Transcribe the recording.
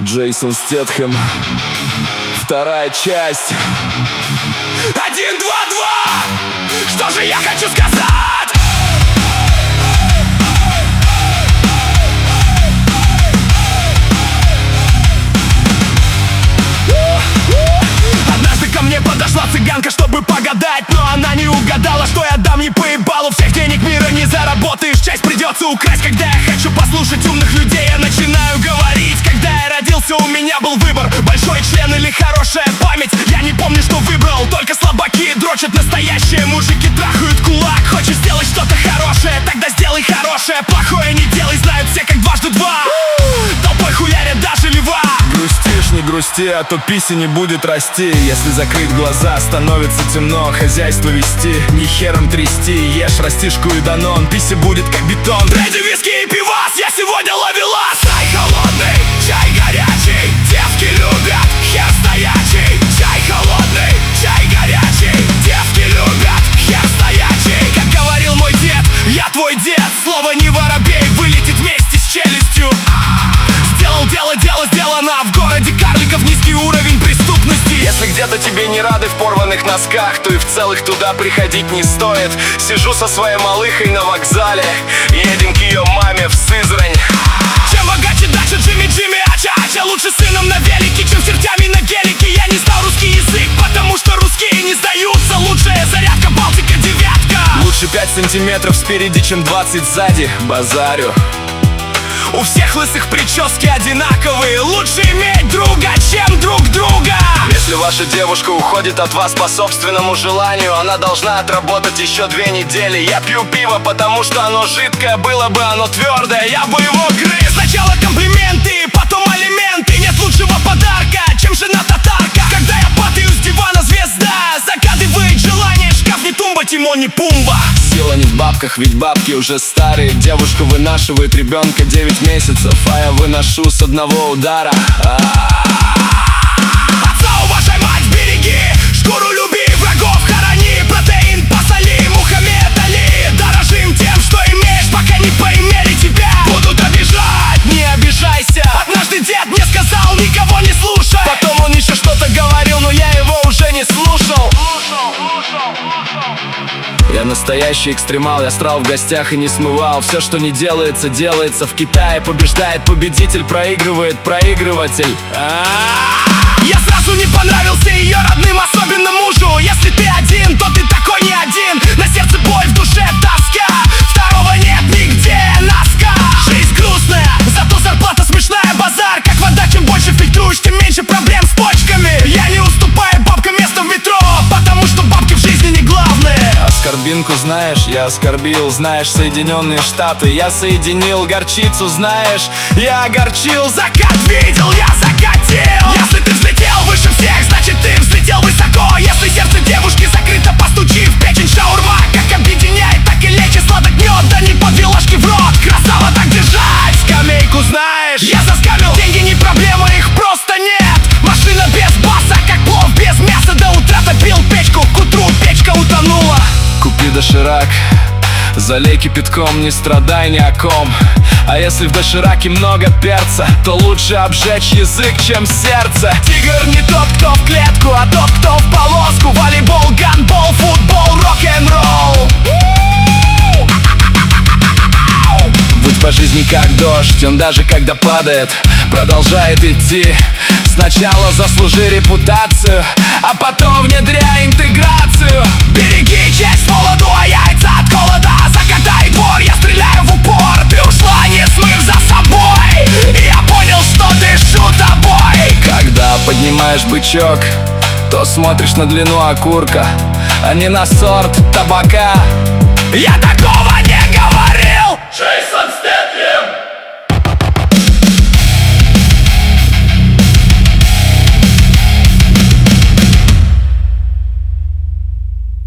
Джейсон Стэтхэм, вторая часть. 1, 2, 2. Что же я хочу сказать? Однажды ко мне подошла цыганка, чтобы погадать, но она не угадала, что я дам ей по ебалу. Всех денег мира не заработаешь, часть придется украсть. Когда я хочу послушать умных людей, я начинаю говорить. Когда я родился, у меня был выбор: большой член или хорошая память. Я не помню, что выбрал, только слабаки дрочат. Настоящие мужики трахают кулак. Хочешь сделать что-то хорошее, тогда сделай хорошее. Плохое не делай, знают все как дважды два. Толпой хуярят даже льва. Грустишь, не грусти, а то писи не будет расти. Если закрыть глаза, становится темно. Хозяйство вести, не хером трясти. Ешь растишку и данон, писи будет как бетон. Бренди, виски и пивас, я сегодня ловелас. Чай холодный, чай горячий, девки любят хер стоячий. Чай холодный, чай горячий, девки любят хер стоячий. Как говорил мой дед, я твой дед. Слово не воробей, вылетит вместе с челюстью. Сделал дело, дело сделано. В городе карликов низкий уровень преступности. Если где-то тебе не рады в порванных носках, то и в целых туда приходить не стоит. Сижу со своей малыхой на вокзале, едем к ее маме в Сызрань. Чем богаче дача, Джимми, ача-ача. Лучше сыном на велике, чем чертями на гелике. Я не знал русский язык, потому что русские не сдаются. Лучшая зарядка, Балтика, 9. Лучше 5 сантиметров спереди, чем 20 сзади. Базарю. У всех лысых прически одинаковые. Лучше иметь друга, чем друг друга. Если ваша девушка уходит от вас по собственному желанию, она должна отработать еще 2 недели. Я пью пиво, потому что оно жидкое. Было бы оно твердое, я бы его грыз. Сначала комплименты, потом алименты. Нет лучшего подарка, чем жена-татарка. Когда я падаю с дивана, звезда загадывает желание. Шкаф не тумба, Тимон не Пумба. Сила не в бабках, ведь бабки уже старые. Девушка вынашивает ребенка 9 месяцев, а я выношу с одного удара. Отца уважай, мать береги, шкуру люби, врагов хорони. Протеин посоли, Мухаммед Али. Дорожим тем, что имеешь, пока не поимели тебя. Будут обижать, не обижайся. Однажды дед мне сказал, никого не слушай. Потом он еще что-то говорил, но я его уже не слушал. Я настоящий экстремал, я срал в гостях и не смывал. Все, что не делается, делается. В Китае побеждает победитель, проигрывает проигрыватель. Я сразу не понравился ее родным, особенно мужу. Если ты один, то ты такой не один. На сердце боль, в душе тоска. Второго нет нигде, носка. Жизнь грустная, зато зарплата смешная. Базар, как вода, чем больше фильтруешь, тем меньше проблем с почками. Я не уступаю бабкам место в метро, потому что бабки в жизни не главные. Оскорбинку знаешь, я оскорбил. Знаешь, Соединенные Штаты, я соединил. Горчицу знаешь, я огорчил. Закат видел, я закатил. Если ты взлетел выше всех, значит ты взлетел высоко. Если сердце девушки закрыто, постучи в печень. Шаурма как объединяет, так и лечит. Сладок мед, да не по 2 ложки в рот. Красава, так держать. Скамейку знаешь, Я заскамил, деньги не проблема, их просто нет. Машина без баса, как плов без мяса. До утра топил печку, к утру печка утонула. купи доширак, залей кипятком, не страдай ни о ком. А если в дошираке много перца, то лучше обжечь язык, чем сердце. Тигр не тот, кто в клетку, а тот, кто в полоску. Волейбол, гандбол, футбол, рок-н-ролл. Будь по жизни как дождь, он даже когда падает продолжает идти. Сначала заслужи репутацию, а потом внедряй интеграцию. Береги честь молоду, а яйца от холода. Закатай двор, я стреляю в упор. Ты ушла, не смыв за собой, и я понял, что дышу тобой. Когда поднимаешь бычок, то смотришь на длину окурка, а не на сорт табака. Я такого